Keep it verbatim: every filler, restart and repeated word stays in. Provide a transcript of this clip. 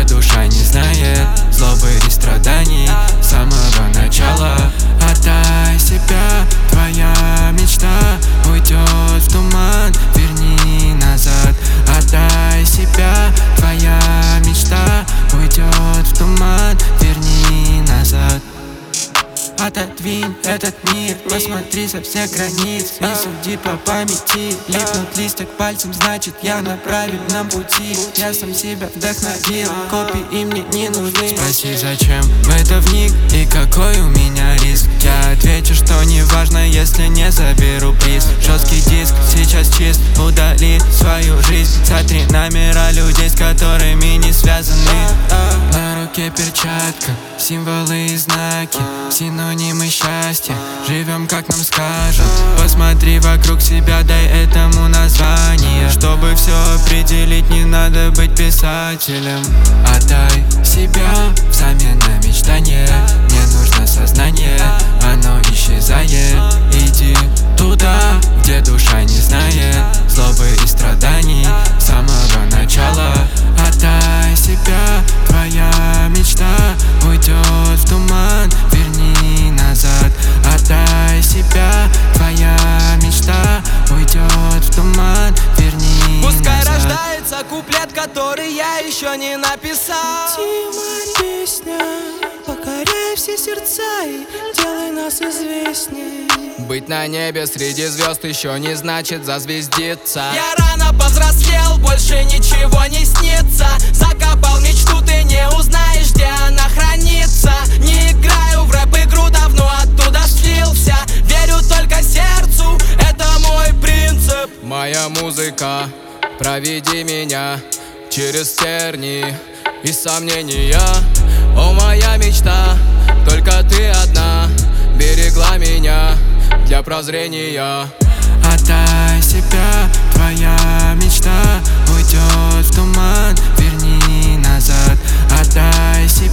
где душа не знает злобы и страданий с самого начала. Отдай себя, твоя мечта уйдет в туман, верни назад. Отдай себя, твоя мечта уйдет в туман, верни назад. Отодвинь этот мир, посмотри со всех границ. Не суди по памяти, липнут листья к пальцам, значит я на правильном пути. Я сам себя вдохновил, копии им мне не нужны. Спроси, зачем в это вник и какой у меня риск. Я отвечу, что не важно, если не заберу приз. Жесткий диск сейчас чист, удали свою жизнь. Сотри номера людей, с которыми не связаны. На руке перчатка, символы и знаки, синонимы счастья. Живем как нам скажут. Посмотри вокруг себя, дай этому название. Чтобы все определить, не надо быть писателем. Отдай себя взамен на мечтание. Мне нужно сознание, оно исчезает. Иди туда, где душа не знает злобы и страданий с самого начала. Отдай себя, твоя мечта уйдет в туман, верни назад. Отдай себя, твоя мечта уйдет в туман, верни назад. Пускай рождается куплет, который я еще не написал. Тима, песня, покоряй все сердца и делай нас известней. Быть на небе среди звезд еще не значит зазвездиться. Я рано повзрослел, больше ничего не снится. Закопал мечту, ты не узнаешь, где она хранится. Не играю в рэп-игру, давно оттуда слился. Верю только сердцу, это мой принцип. Моя музыка, проведи меня через тернии и сомнения. О, моя мечта, только ты одна берегла меня для прозрения. Отдай себя, твоя мечта уйдет в туман, верни назад. Отдай себя.